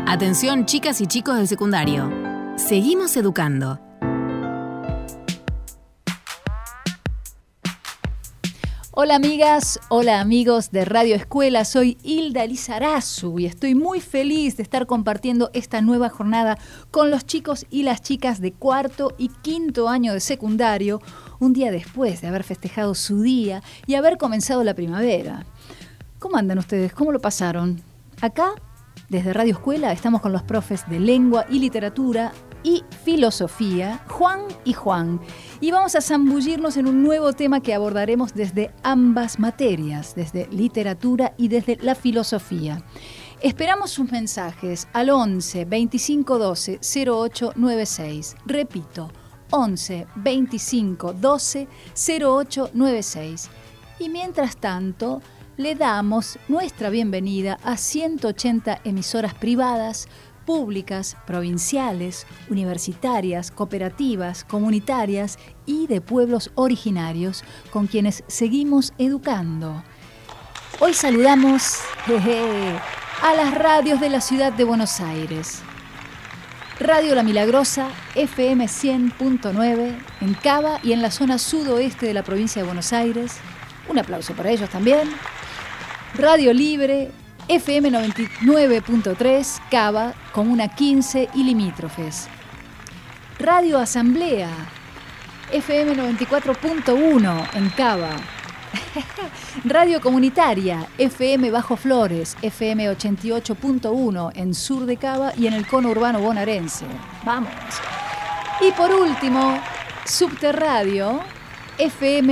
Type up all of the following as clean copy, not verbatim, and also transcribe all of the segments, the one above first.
Atención, chicas y chicos del secundario. Seguimos educando. Hola amigas, hola amigos de Radio Escuela, soy Hilda Lizarazu y estoy muy feliz de estar compartiendo esta nueva jornada con los chicos y las chicas de cuarto y quinto año de secundario, un día después de haber festejado su día y haber comenzado la primavera. ¿Cómo andan ustedes? ¿Cómo lo pasaron? Acá, desde Radio Escuela, estamos con los profes de Lengua y Literatura y Filosofía, Juan y Juan. Y vamos a zambullirnos en un nuevo tema que abordaremos desde ambas materias, desde literatura y desde la filosofía. Esperamos sus mensajes al 11 25 12 08 96. Repito, 11 25 12 08 96. Y mientras tanto, le damos nuestra bienvenida a 180 emisoras privadas, públicas, provinciales, universitarias, cooperativas, comunitarias y de pueblos originarios con quienes seguimos educando. Hoy saludamos a las radios de la ciudad de Buenos Aires. Radio La Milagrosa, FM 100.9 en Cava y en la zona sudoeste de la provincia de Buenos Aires. Un aplauso para ellos también. Radio Libre, FM 99.3, Cava, Comuna 15 y limítrofes. Radio Asamblea, FM 94.1 en Cava. Radio Comunitaria, FM Bajo Flores, FM 88.1 en sur de Cava y en el cono urbano bonaerense. ¡Vamos! Y por último, Subterradio, FM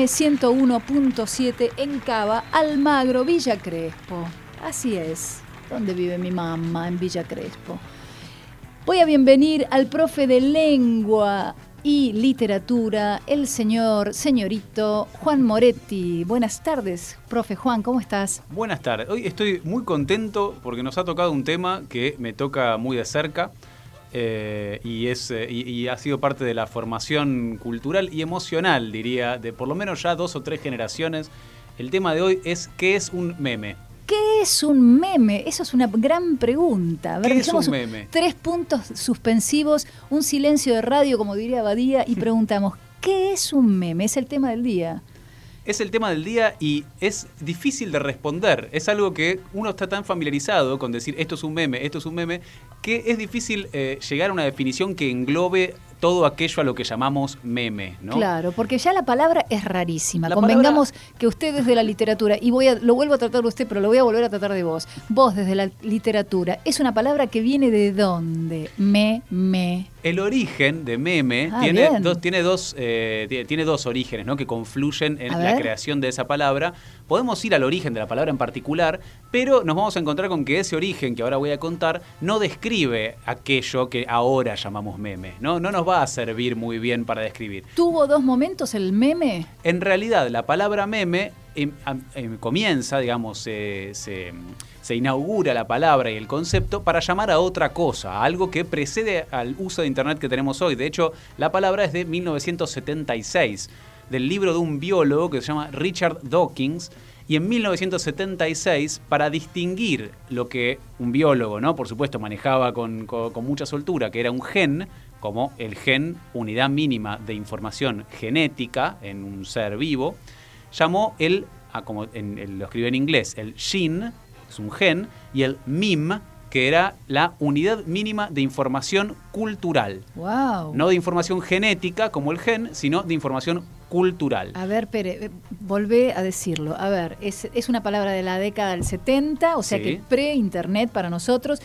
101.7 en Cava, Almagro, Villa Crespo. Así es, ¿dónde vive mi mamá? En Villa Crespo. Voy a bienvenir al profe de Lengua y Literatura, el señorito Juan Moretti. Buenas tardes, profe Juan, ¿cómo estás? Buenas tardes. Hoy estoy muy contento porque nos ha tocado un tema que me toca muy de cerca y ha sido parte de la formación cultural y emocional, diría, de por lo menos ya 2 o 3 generaciones. El tema de hoy es ¿qué es un meme? ¿Qué es un meme? Eso es una gran pregunta. A ver, ¿qué es un meme? 3 puntos suspensivos, un silencio de radio, como diría Badía, y preguntamos, ¿qué es un meme? Es el tema del día. Es el tema del día y es difícil de responder. Es algo que uno está tan familiarizado con decir esto es un meme, que es difícil llegar a una definición que englobe todo aquello a lo que llamamos meme, ¿no? Claro, porque ya la palabra es rarísima. Convengamos que usted desde la literatura, y lo vuelvo a tratar de usted, pero lo voy a volver a tratar de vos. Vos desde la literatura, es una palabra que viene ¿de dónde? Meme. El origen de meme tiene dos orígenes, ¿no? Que confluyen en la creación de esa palabra. Podemos ir al origen de la palabra en particular, pero nos vamos a encontrar con que ese origen que ahora voy a contar no describe aquello que ahora llamamos meme, ¿no? No nos va a servir muy bien para describir. ¿Tuvo 2 momentos el meme? En realidad, la palabra meme comienza, digamos, se inaugura la palabra y el concepto para llamar a otra cosa, a algo que precede al uso de Internet que tenemos hoy. De hecho, la palabra es de 1976, del libro de un biólogo que se llama Richard Dawkins. Y en 1976, para distinguir lo que un biólogo, ¿no?, por supuesto, manejaba con mucha soltura, que era un gen, como el gen, unidad mínima de información genética en un ser vivo, llamó como lo escribe en inglés, el gene, es un gen, y el meme, que era la unidad mínima de información cultural. Wow. No de información genética, como el gen, sino de información cultural. A ver, Pere, volvé a decirlo. A ver, es una palabra de la década del 70, o sea, sí, que pre-internet para nosotros.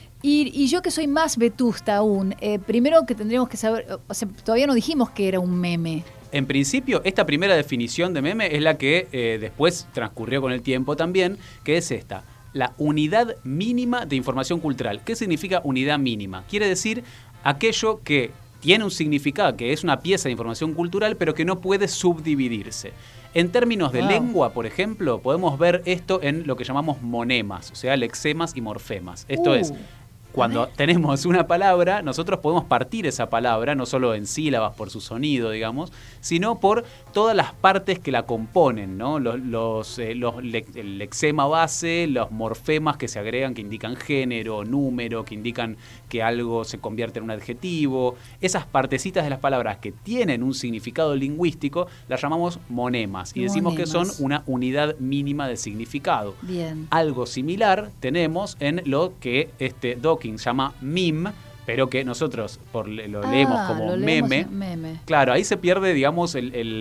Y yo que soy más vetusta aún, primero que tendríamos que saber, o sea, todavía no dijimos que era un meme. En principio, esta primera definición de meme es la que después transcurrió con el tiempo también, que es esta: la unidad mínima de información cultural. ¿Qué significa unidad mínima? Quiere decir aquello que tiene un significado, que es una pieza de información cultural, pero que no puede subdividirse. En términos de lengua, por ejemplo, podemos ver esto en lo que llamamos monemas, o sea, lexemas y morfemas. Esto es Cuando tenemos una palabra, nosotros podemos partir esa palabra, no solo en sílabas por su sonido, digamos, sino por todas las partes que la componen, ¿no? El lexema base, los morfemas que se agregan, que indican género, número, que indican que algo se convierte en un adjetivo. Esas partecitas de las palabras que tienen un significado lingüístico, las llamamos monemas. Y decimos que son una unidad mínima de significado. Bien. Algo similar tenemos en lo que Dawkins llama meme, pero que nosotros lo leemos como meme. Claro, ahí se pierde, digamos,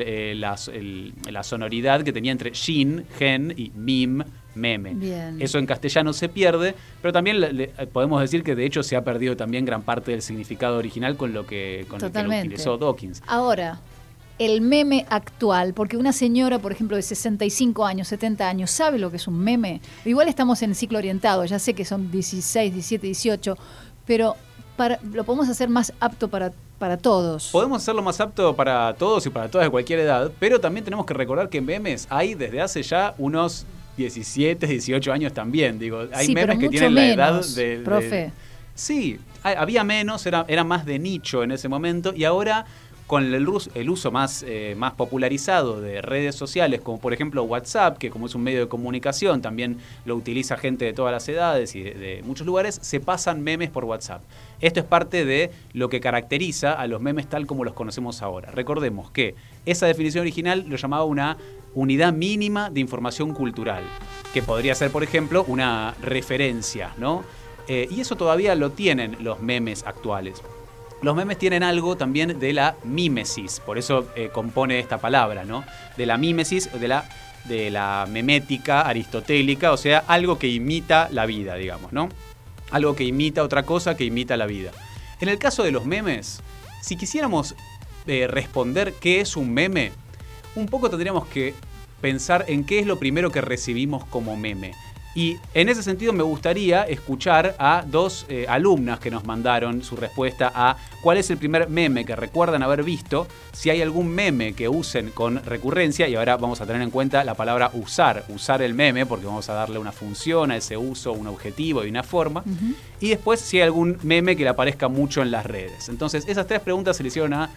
la sonoridad que tenía entre shin, gen y meme. Bien. Eso en castellano se pierde, pero también podemos decir que de hecho se ha perdido también gran parte del significado original con lo que lo utilizó Dawkins. Ahora, el meme actual, porque una señora, por ejemplo, de 65 años, 70 años, ¿sabe lo que es un meme? Igual estamos en el ciclo orientado, ya sé que son 16, 17, 18, pero lo podemos hacer más apto para todos. Podemos hacerlo más apto para todos y para todas de cualquier edad, pero también tenemos que recordar que memes hay desde hace ya unos 17, 18 años también. Digo, hay memes que tienen la edad de... Profe. Sí, había menos, era más de nicho en ese momento, y ahora con el uso más popularizado de redes sociales, como por ejemplo WhatsApp, que como es un medio de comunicación, también lo utiliza gente de todas las edades y de muchos lugares, se pasan memes por WhatsApp. Esto es parte de lo que caracteriza a los memes tal como los conocemos ahora. Recordemos que esa definición original lo llamaba una unidad mínima de información cultural, que podría ser, por ejemplo, una referencia, ¿no? Y eso todavía lo tienen los memes actuales. Los memes tienen algo también de la mímesis, por eso compone esta palabra, ¿no? De la mímesis, de la memética aristotélica, o sea, algo que imita la vida, digamos, ¿no? Algo que imita otra cosa que imita la vida. En el caso de los memes, si quisiéramos responder qué es un meme, un poco tendríamos que pensar en qué es lo primero que recibimos como meme. Y en ese sentido me gustaría escuchar a dos alumnas que nos mandaron su respuesta a cuál es el primer meme que recuerdan haber visto, si hay algún meme que usen con recurrencia, y ahora vamos a tener en cuenta la palabra usar el meme, porque vamos a darle una función a ese uso, un objetivo y una forma, y después si hay algún meme que le aparezca mucho en las redes. Entonces esas tres preguntas se le hicieron a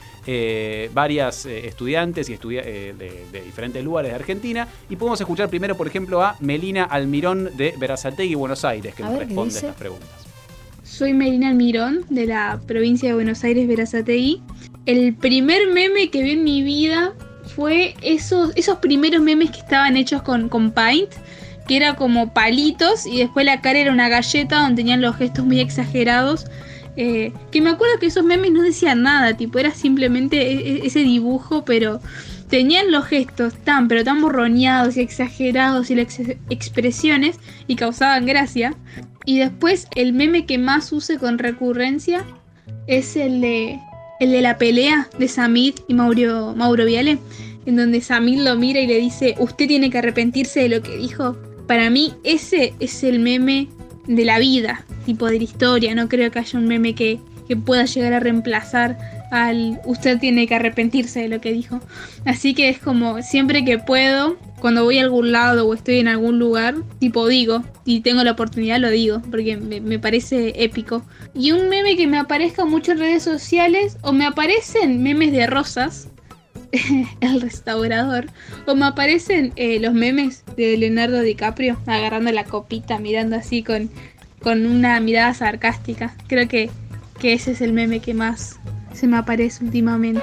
varias estudiantes y de diferentes lugares de Argentina, y podemos escuchar primero, por ejemplo, a Melina Almirón de Berazategui, Buenos Aires, que nos responde estas preguntas. Soy Melina Almirón, de la provincia de Buenos Aires, Berazategui. El primer meme que vi en mi vida fue esos primeros memes que estaban hechos con Paint, que era como palitos y después la cara era una galleta donde tenían los gestos muy exagerados. Que me acuerdo que esos memes no decían nada, tipo era simplemente ese dibujo, pero tenían los gestos tan borroneados y exagerados y las expresiones y causaban gracia. Y después el meme que más use con recurrencia es el de la pelea de Samid y Mauro Viale, en donde Samid lo mira y le dice: usted tiene que arrepentirse de lo que dijo. Para mí ese es el meme de la vida, tipo de la historia. No creo que haya un meme que pueda llegar a reemplazar al usted tiene que arrepentirse de lo que dijo. Así que es como siempre que puedo, cuando voy a algún lado o estoy en algún lugar, tipo digo, y tengo la oportunidad lo digo, porque me parece épico. Y un meme que me aparezca mucho en redes sociales, o me aparecen memes de Rosas, el restaurador, o me aparecen los memes de Leonardo DiCaprio agarrando la copita, mirando así con una mirada sarcástica. Creo que ese es el meme que más se me aparece últimamente.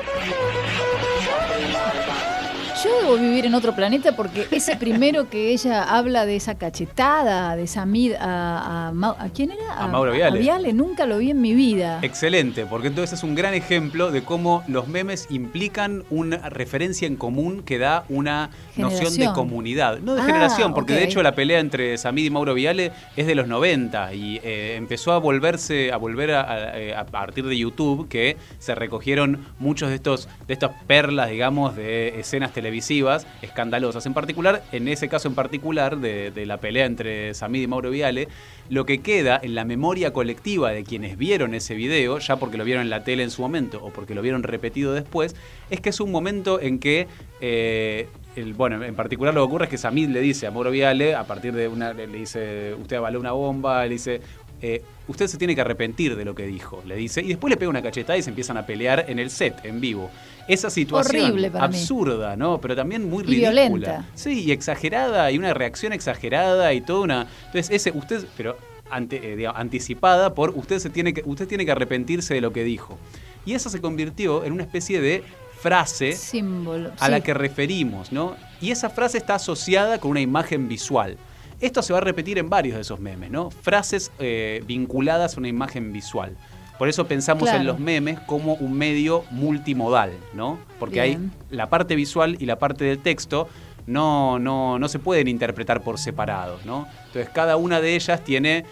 Yo debo vivir en otro planeta porque ese primero que ella habla de esa cachetada de Samid ¿a quién era? A Mauro Viale. A Viale, nunca lo vi en mi vida. Excelente, porque entonces es un gran ejemplo de cómo los memes implican una referencia en común que da una noción de comunidad. No de generación, porque de hecho la pelea entre Samid y Mauro Viale es de los 90 y empezó a volver a partir de YouTube, que se recogieron muchos de estas perlas, digamos, de escenas televisivas escandalosas. En ese caso en particular de la pelea entre Samid y Mauro Viale, lo que queda en la memoria colectiva de quienes vieron ese video, ya porque lo vieron en la tele en su momento o porque lo vieron repetido después, es que es un momento en que en particular lo que ocurre es que Samid le dice a Mauro Viale, a partir de le dice: usted avaló una bomba, le dice: usted se tiene que arrepentir de lo que dijo, le dice, y después le pega una cachetada y se empiezan a pelear en el set, en vivo. Esa situación horrible para absurda, ¿no? Pero también muy y ridícula. Violenta. Sí, y exagerada, y una reacción exagerada y toda una... Entonces, pero anticipada por usted tiene que arrepentirse de lo que dijo. Y eso se convirtió en una especie de frase símbolo a la que referimos, ¿no? Y esa frase está asociada con una imagen visual. Esto se va a repetir en varios de esos memes, ¿no? Frases vinculadas a una imagen visual. Por eso pensamos en los memes como un medio multimodal, ¿no? Porque hay la parte visual y la parte del texto no se pueden interpretar por separado, ¿no? Entonces cada una de ellas tiene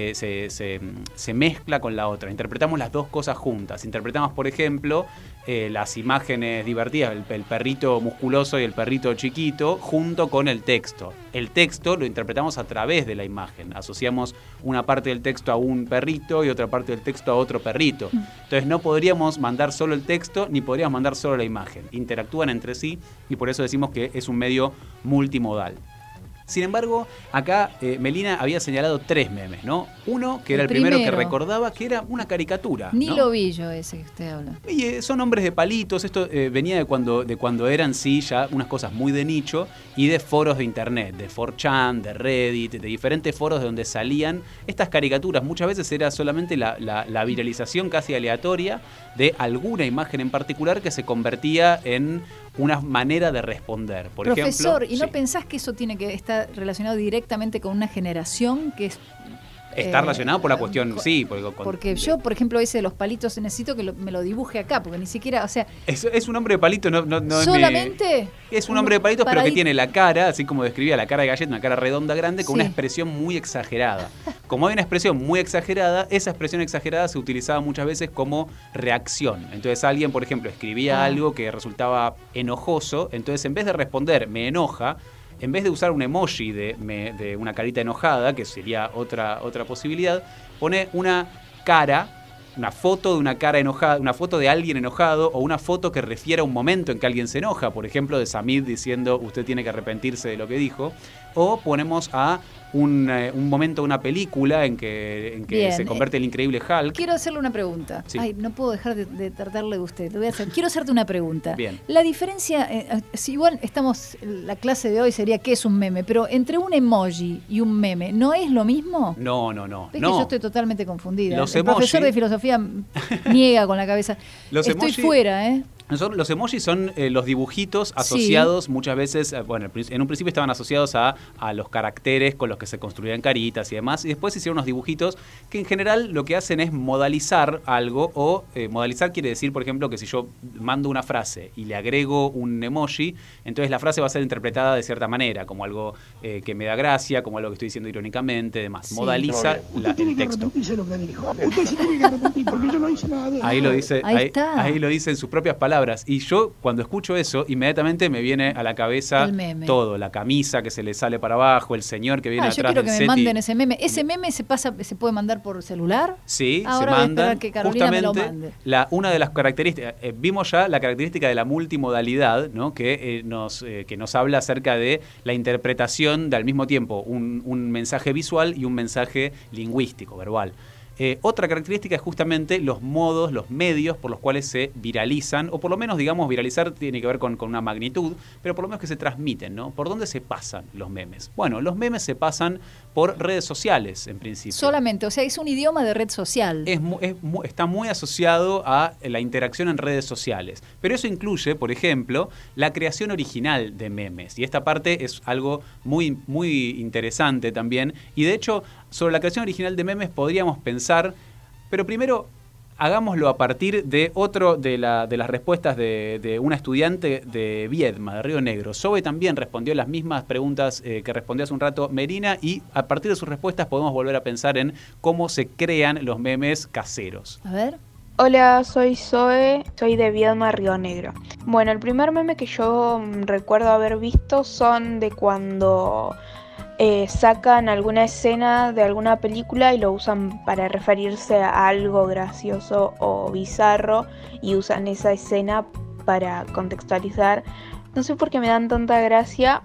se mezcla con la otra. Interpretamos las dos cosas juntas. Interpretamos, por ejemplo, las imágenes divertidas, el perrito musculoso y el perrito chiquito, junto con el texto. El texto lo interpretamos a través de la imagen. Asociamos una parte del texto a un perrito y otra parte del texto a otro perrito. Entonces no podríamos mandar solo el texto ni podríamos mandar solo la imagen. Interactúan entre sí y por eso decimos que es un medio multimodal. Sin embargo, acá Melina había señalado 3 memes, ¿no? Uno, que era el primero que recordaba, que era una caricatura. Ni ¿no? lo vi yo ese que usted habla. Y son hombres de palitos, esto venía de cuando eran sí ya unas cosas muy de nicho y de foros de internet, de 4chan, de Reddit, de diferentes foros de donde salían estas caricaturas. Muchas veces era solamente la viralización casi aleatoria de alguna imagen en particular que se convertía en una manera de responder. Por Profesor, ejemplo, ¿y no pensás que eso tiene que estar relacionado directamente con una generación que es... Está relacionado por la cuestión, sí. Porque yo, por ejemplo, ese de los palitos necesito que me lo dibuje acá, porque ni siquiera, o sea... Es un hombre de palito, no ¿solamente? Es un hombre de palitos, pero que tiene la cara, así como describía la cara de Galleta, una cara redonda grande, con una expresión muy exagerada. Como hay una expresión muy exagerada, esa expresión exagerada se utilizaba muchas veces como reacción. Entonces alguien, por ejemplo, escribía algo que resultaba enojoso, entonces en vez de responder, me enoja, en vez de usar un emoji de una carita enojada, que sería otra posibilidad, pone una cara, una foto de una cara enojada, una foto de alguien enojado o una foto que refiere a un momento en que alguien se enoja, por ejemplo, de Samid diciendo usted tiene que arrepentirse de lo que dijo, o ponemos a un momento de una película en que se convierte el increíble Hulk. Quiero hacerle una pregunta. Sí. Ay, no puedo dejar de tratarle de usted. Lo voy a hacer. Quiero hacerte una pregunta. Bien. La diferencia, si igual la clase de hoy sería ¿qué es un meme? Pero entre un emoji y un meme, ¿no es lo mismo? No. Es que yo estoy totalmente confundida. Los el profesor de filosofía niega con la cabeza. Estoy fuera, ¿eh? Los emojis son los dibujitos asociados muchas veces, en un principio estaban asociados a los caracteres con los que se construían caritas y demás, y después hicieron unos dibujitos que en general lo que hacen es modalizar algo, o modalizar quiere decir, por ejemplo, que si yo mando una frase y le agrego un emoji, entonces la frase va a ser interpretada de cierta manera, como algo que me da gracia, como algo que estoy diciendo irónicamente, demás. Sí. Modaliza el texto. Ahí lo dice, ahí lo dice en sus propias palabras. Y yo, cuando escucho eso, inmediatamente me viene a la cabeza todo. La camisa que se le sale para abajo, el señor que viene atrás del set. Yo quiero que me manden ese meme. ¿Ese meme se puede mandar por celular? Sí, ahora se manda. Que Carolina me lo mande. Una de las características, vimos ya la característica de la multimodalidad, ¿no? que nos habla acerca de la interpretación de al mismo tiempo un mensaje visual y un mensaje lingüístico, verbal. Otra característica es justamente los modos, los medios por los cuales se viralizan, o por lo menos, digamos, viralizar tiene que ver con una magnitud, pero por lo menos que se transmiten, ¿no? ¿Por dónde se pasan los memes? Bueno, los memes se pasan por redes sociales, en principio. Solamente, o sea, es un idioma de red social. Está muy asociado a la interacción en redes sociales, pero eso incluye, por ejemplo, la creación original de memes, y esta parte es algo muy, muy interesante también, y de hecho, sobre la creación original de memes podríamos pensar, pero primero hagámoslo a partir de las respuestas de una estudiante de Viedma, de Río Negro. Zoe también respondió las mismas preguntas que respondió hace un rato Melina, y a partir de sus respuestas podemos volver a pensar en cómo se crean los memes caseros. A ver. Hola, soy Zoe, soy de Viedma, Río Negro. Bueno, el primer meme que yo recuerdo haber visto son de cuando sacan alguna escena de alguna película y lo usan para referirse a algo gracioso o bizarro, y usan esa escena para contextualizar. No sé por qué me dan tanta gracia,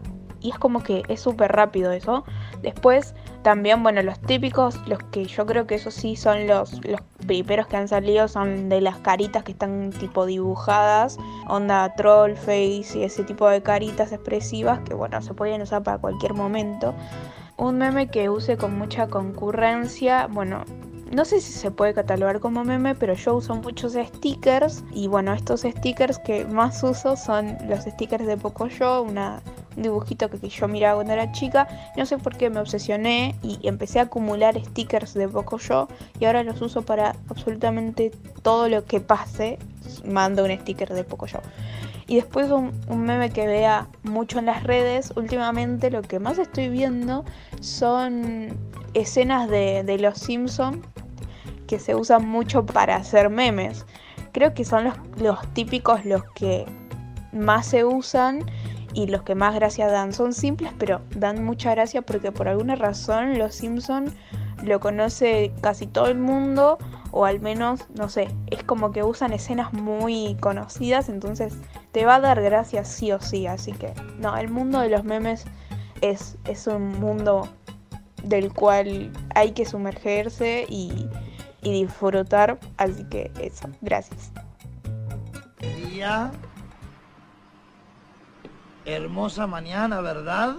y es como que es súper rápido eso. Después también, bueno, los típicos, los que yo creo que esos sí son los primeros que han salido, son de las caritas que están tipo dibujadas, onda troll face y ese tipo de caritas expresivas que bueno, se pueden usar para cualquier momento. Un meme que use con mucha concurrencia, bueno, no sé si se puede catalogar como meme, pero yo uso muchos stickers. Y bueno, estos stickers que más uso son los stickers de Pocoyo, un dibujito que yo miraba cuando era chica. No sé por qué me obsesioné y empecé a acumular stickers de Pocoyo. Y ahora los uso para absolutamente todo lo que pase. Mando un sticker de Pocoyo. Y después un meme que vea mucho en las redes. Últimamente lo que más estoy viendo son escenas de Los Simpsons que se usan mucho para hacer memes. Creo que son los típicos, los que más se usan y los que más gracia dan. Son simples, pero dan mucha gracia porque por alguna razón Los Simpsons lo conoce casi todo el mundo, o al menos, no sé, es como que usan escenas muy conocidas, entonces te va a dar gracia sí o sí. Así que, no, el mundo de los memes es un mundo del cual hay que sumergirse y disfrutar, así que eso, gracias. Día, hermosa mañana, ¿verdad?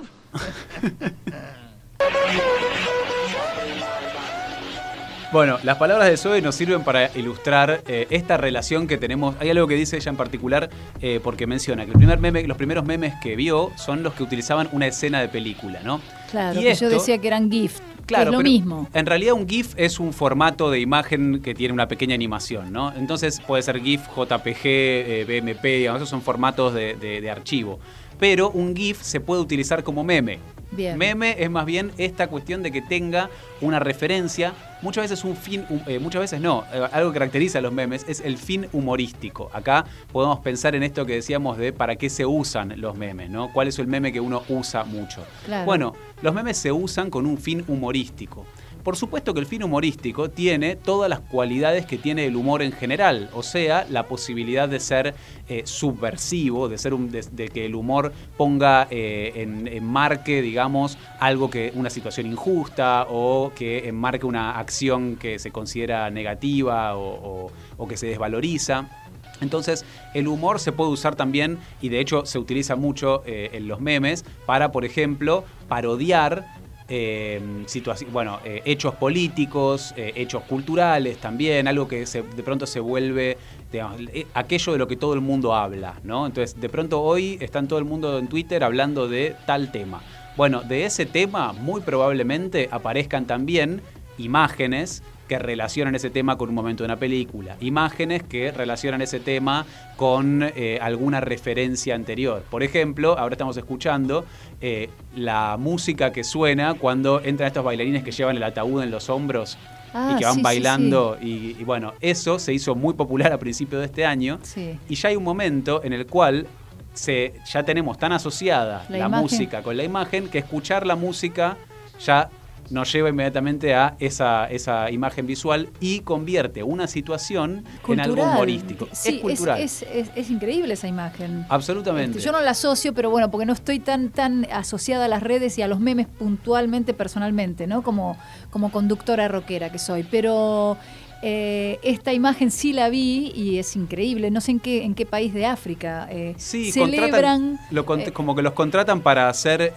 Bueno, las palabras de Zoe nos sirven para ilustrar esta relación que tenemos. Hay algo que dice ella en particular, porque menciona que los primeros memes que vio son los que utilizaban una escena de película, ¿no? Claro, y que esto, yo decía que eran GIF, claro, que es lo mismo. En realidad un GIF es un formato de imagen que tiene una pequeña animación, ¿no? Entonces puede ser GIF, JPG, BMP, digamos, esos son formatos de archivo. Pero un GIF se puede utilizar como meme. Bien. Meme es más bien esta cuestión de que tenga una referencia, muchas veces un fin, muchas veces no, algo que caracteriza a los memes es el fin humorístico. Acá podemos pensar en esto que decíamos de para qué se usan los memes, ¿no? ¿Cuál es el meme que uno usa mucho? Claro. Bueno, los memes se usan con un fin humorístico. Por supuesto que el fin humorístico tiene todas las cualidades que tiene el humor en general, o sea, la posibilidad de ser subversivo, de que el humor ponga enmarque, digamos, algo que una situación injusta o que enmarque una acción que se considera negativa o que se desvaloriza. Entonces, el humor se puede usar también, y de hecho se utiliza mucho en los memes, para, por ejemplo, parodiar hechos políticos, hechos culturales también, algo que de pronto se vuelve, digamos, aquello de lo que todo el mundo habla, ¿no? Entonces, de pronto hoy está todo el mundo en Twitter hablando de tal tema. Bueno, de ese tema muy probablemente aparezcan también imágenes que relacionan ese tema con un momento de una película, imágenes que relacionan ese tema con alguna referencia anterior. Por ejemplo, ahora estamos escuchando la música que suena cuando entran estos bailarines que llevan el ataúd en los hombros y que van bailando. Sí. Y bueno, eso se hizo muy popular a principios de este año. Sí. Y ya hay un momento en el cual ya tenemos tan asociada la música con la imagen que escuchar la música ya nos lleva inmediatamente a esa imagen visual y convierte una situación cultural, en algo humorístico. Sí, es cultural. Es increíble esa imagen. Absolutamente. Yo no la asocio, pero bueno, porque no estoy tan asociada a las redes y a los memes puntualmente, personalmente, ¿no? Como conductora rockera que soy. Pero esta imagen sí la vi y es increíble. No sé en qué país de África sí, celebran. Como que los contratan para hacer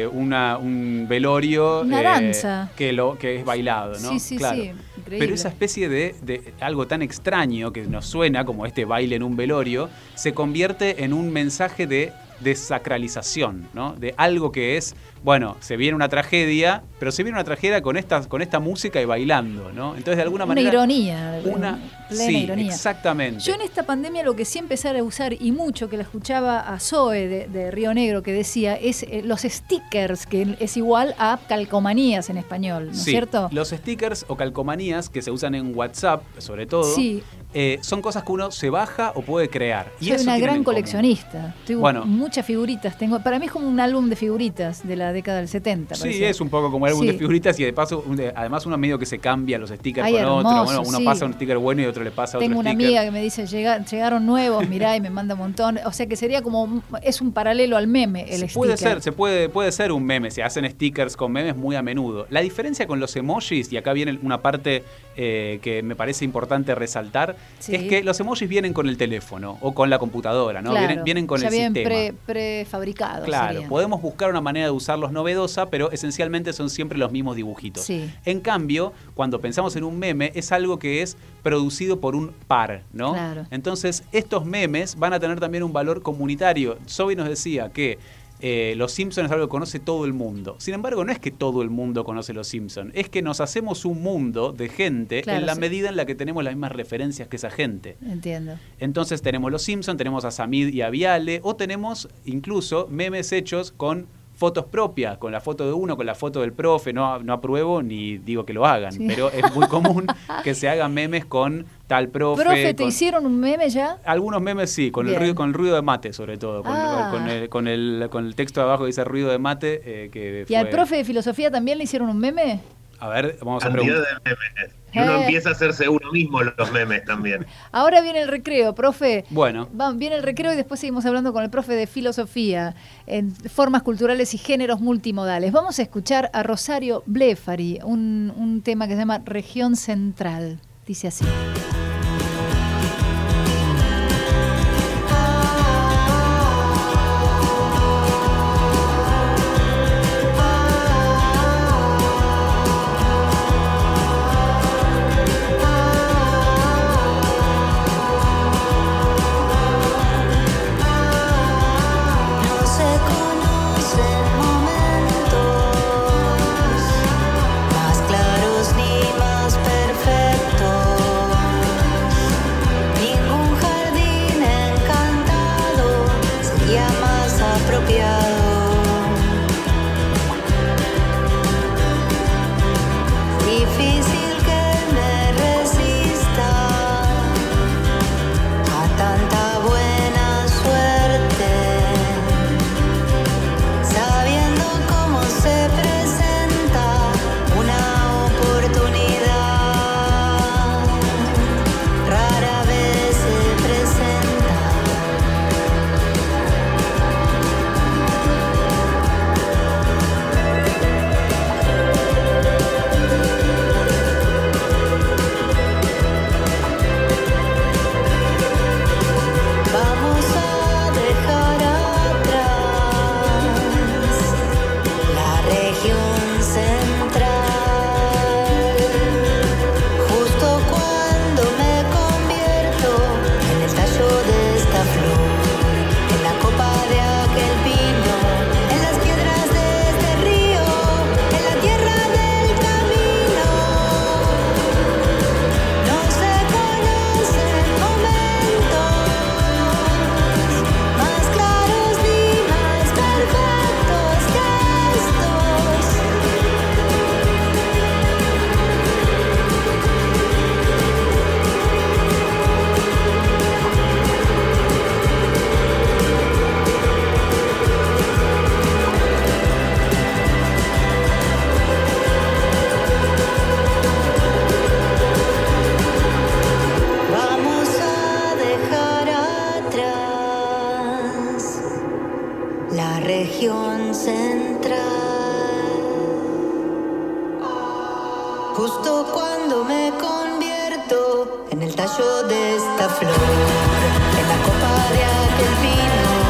un velorio. Una danza. Que es bailado, ¿no? Sí, claro. sí. Increíble. Pero esa especie de algo tan extraño que nos suena como este baile en un velorio se convierte en un mensaje de desacralización, ¿no? De algo que es, bueno, se viene una tragedia, pero se viene una tragedia con esta música y bailando, ¿no? Entonces, de alguna manera... Una ironía. Plena ironía. Exactamente. Yo en esta pandemia lo que sí empecé a usar, y mucho, que la escuchaba a Zoe de Río Negro, que decía, es los stickers, que es igual a calcomanías en español, ¿no es cierto? Los stickers o calcomanías que se usan en WhatsApp, sobre todo, sí. Son cosas que uno se baja o puede crear. Y soy eso una gran en coleccionista. Tengo muchas figuritas. Para mí es como un álbum de figuritas de la década del 70. Sí, parece. Es un poco como el álbum de figuritas y de paso, además uno medio que se cambia los stickers con hermoso, otro. Bueno, uno pasa sticker bueno y otro le pasa Tengo otro una sticker. amiga que me dice, llegaron nuevos, mirá, y me manda un montón. O sea que sería como, es un paralelo al meme el Puede sticker. ser, puede ser un meme, se hacen stickers con memes muy a menudo. La diferencia con los emojis, y acá viene una parte que me parece importante resaltar, Sí. es que los emojis vienen con el teléfono o con la computadora, ¿no? Claro, Vienen con ya el vienen sistema. prefabricados. Claro, serían. podemos buscar una manera de usarlos novedosa, pero esencialmente son siempre los mismos dibujitos. Sí. En cambio, cuando pensamos en un meme, es algo que es producido por un par, ¿no? Claro. Entonces, estos memes van a tener también un valor comunitario. Zoe nos decía que Los Simpsons es algo que conoce todo el mundo. Sin embargo, no es que todo el mundo conoce Los Simpsons, es que nos hacemos un mundo de gente Claro, en la sí. medida en la que tenemos las mismas referencias que esa gente. Entiendo. Entonces tenemos Los Simpsons, tenemos a Samid y a Viale, o tenemos incluso memes hechos con fotos propias, con la foto de uno, con la foto del profe. No apruebo ni digo que lo hagan, Sí. pero es muy común que se hagan memes con tal profe. Profe, ¿te con- hicieron un meme ya? Algunos memes sí, con Bien. el ruido de mate sobre todo, con el texto de abajo que dice ruido de mate. ¿Y al profe de filosofía también le hicieron un meme? A ver, vamos a Cantidad preguntar. de memes. Y uno empieza a hacerse uno mismo los memes también. Ahora viene el recreo, profe. Bueno. Viene el recreo y después seguimos hablando con el profe de filosofía en formas culturales y géneros multimodales. Vamos a escuchar a Rosario Blefari, un tema que se llama Región Central. Dice así. No se conocen momentos más claros ni más perfectos. Ningún jardín encantado sería más apropiado. Difícil que me resista a tanta buena suerte, sabiendo cómo se presenta una oportunidad, rara vez se presenta. Vamos a dejar atrás la región central, justo cuando me convierto en el tallo de esta flor, en la copa de aquel pino, en las piedras de este río, en la tierra del camino. No se conocen momentos más claros ni más perfectos que estos. Vamos a dejar atrás la región central, justo cuando me convierto en el tallo de esta flor, en la copa de aquel vino.